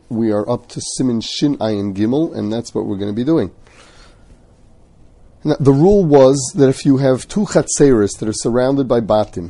we are up to Siman Shin Ayin Gimel, and that's what we're going to be doing. Now, the rule was that if you have two chatzeris that are surrounded by batim,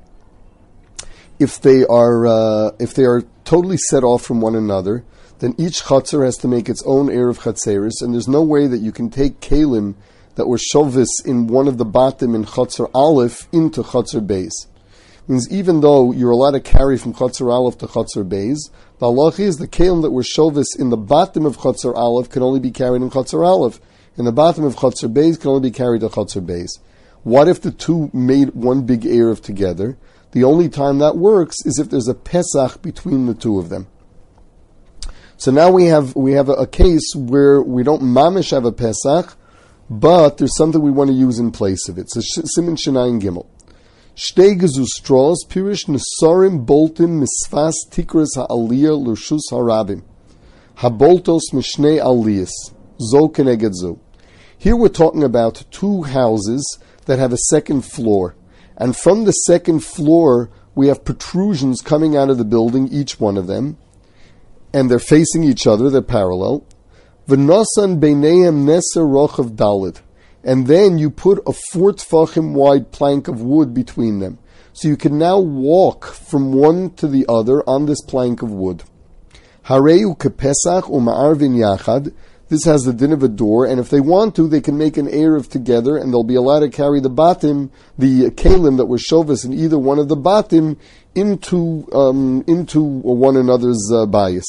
if they are totally set off from one another, then each chatzer has to make its own erev chatzeris, and there's no way that you can take kalim that were shovis in one of the batim in chatzer aleph into chatzer beis. Means even though you're allowed to carry from chatzer aleph to chatzer beis, the halacha is the kalim that were shovis in the batim of chatzer aleph can only be carried in chatzer aleph. In the bottom of Chatzer Beis can only be carried to Chatzer Beis. What if the two made one big erev together? The only time that works is if there's a Pesach between the two of them. So now we have a case where we don't mamish have a Pesach, but there's something we want to use in place of it. So Siman Shinayim Gimel. Shtei gezustros pirish nesarim boltim misfas tikras ha'aliyah l'rshus harabim. Haboltos mishnei aliyas. Zo keneged zo. Here we're talking about two houses that have a second floor. And from the second floor, we have protrusions coming out of the building, each one of them. And they're facing each other, they're parallel. V'nosan beineim neser rochav dalid. And then you put a 4 tfachim wide plank of wood between them. So you can now walk from one to the other on this plank of wood. Hareu kepesach u'ma'arvin yachad. This has the din of a door, and if they want to, they can make an erev together, and they'll be allowed to carry the batim, the kalim that were shovis in either one of the batim, into one another's bayis.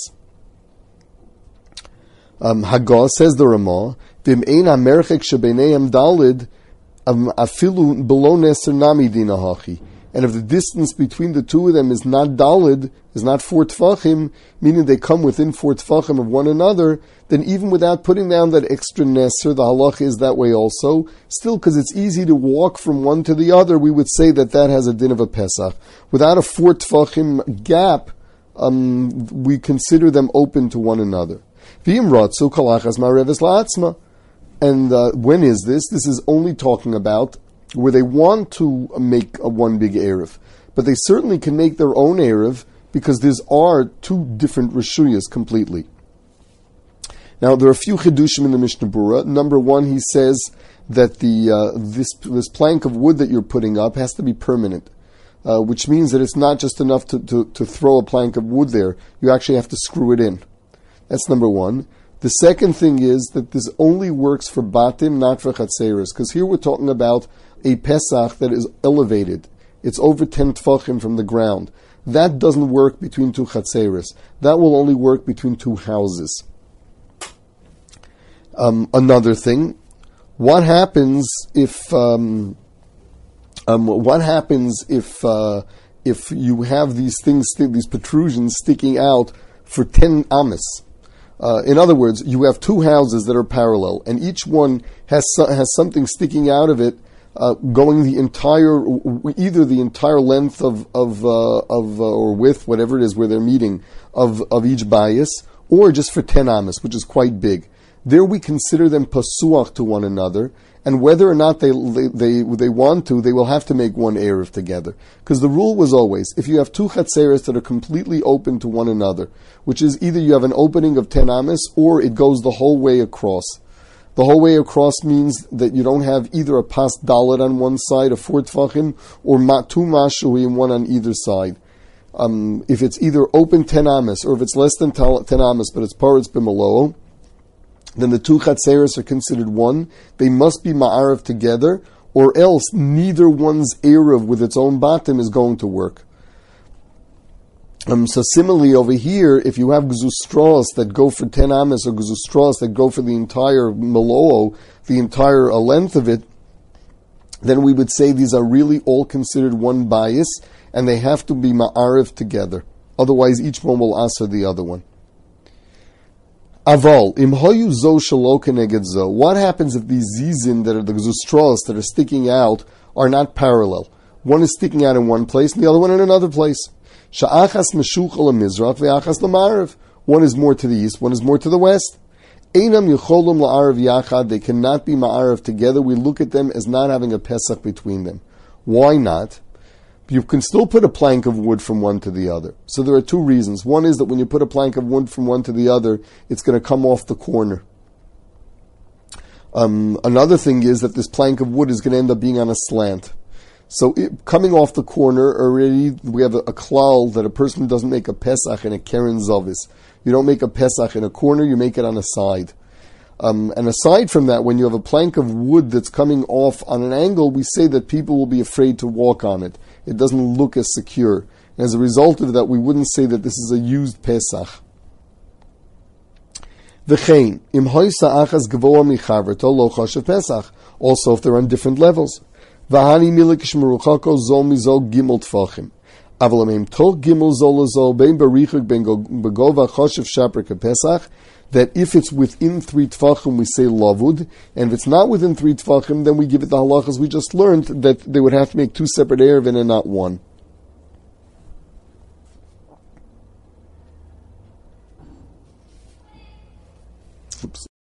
Haggah, says the Ramah, V'im ein hamerchek shebeineim dalid afilu below neser nami dina hachi. And if the distance between the two of them is not dalid, is not 4 tfachim, meaning they come within 4 tfachim of one another, then even without putting down that extra neser, the halacha is that way also. Still, because it's easy to walk from one to the other, we would say that has a din of a Pesach. Without a 4 tfachim gap, we consider them open to one another. V'im ratzu kalachas ma'reves la'atzma. And when is this? This is only talking about where they want to make a one big erev. But they certainly can make their own erev, because there are two different reshuyas completely. Now, there are a few chidushim in the Mishnah Berurah. Number one, he says that this plank of wood that you're putting up has to be permanent, which means that it's not just enough to throw a plank of wood there. You actually have to screw it in. That's number one. The second thing is that this only works for batim, not for chatzeros, because here we're talking about a Pesach that is elevated. It's over 10 tfachim from the ground. That doesn't work between two chatzeros. That will only work between two houses. Another thing, what happens if you have these things, these protrusions sticking out for 10 amas? In other words, you have two houses that are parallel, and each one has something sticking out of it, going the entire length of or width, whatever it is where they're meeting of each bias, or just for 10 amas, which is quite big. There we consider them pasuach to one another, and whether or not they want to, they will have to make one erev together. Because the rule was always, if you have two chatzeres that are completely open to one another, which is either you have an opening of 10 amas, or it goes the whole way across. The whole way across means that you don't have either a pas dalet on one side, a 4 tfachim, or two mashuim, one on either side. If it's either open 10 amas, or if it's less than 10 amas, but it's paritz b'malo, then the two chatzeros are considered one. They must be ma'arav together, or else neither one's erev with its own batim is going to work. So similarly over here, if you have gzustros that go for 10 amas, or gzustros that go for the entire maloo, the entire length of it, then we would say these are really all considered one bias, and they have to be ma'arav together. Otherwise, each one will answer the other one. Aval, im hoyu zo shelo keneged zo. What happens if these zizin that are the gzustros that are sticking out are not parallel? One is sticking out in one place and the other one in another place. Sha'achas meshuch al mizrach ve'achas l'ma'arav. One is more to the east, one is more to the west. Einam yecholum la'arav yachad. They cannot be ma'arav together. We look at them as not having a Pesach between them. Why not? You can still put a plank of wood from one to the other. So there are two reasons. One is that when you put a plank of wood from one to the other, it's going to come off the corner. Another thing is that this plank of wood is going to end up being on a slant. So coming off the corner, already we have a klal that a person who doesn't make a Pesach in a Keren Zavis. You don't make a Pesach in a corner, you make it on a side. And aside from that, when you have a plank of wood that's coming off on an angle, we say that people will be afraid to walk on it. It doesn't look as secure. And as a result of that, we wouldn't say that this is a used Pesach. V'chein, im hoisa achas gavoa michaverto lo choshev Pesach. Also, if they're on different levels. V'hani milikish meruchako zol mizol gimel tfachim. Aval amim tol gimel zol zol bein barichuk ben begova choshev shaper kepesach. That if it's within 3 tfachim, we say lavud, and if it's not within 3 tfachim, then we give it the halachas we just learned, that they would have to make 2 separate erevin and not 1. Oops.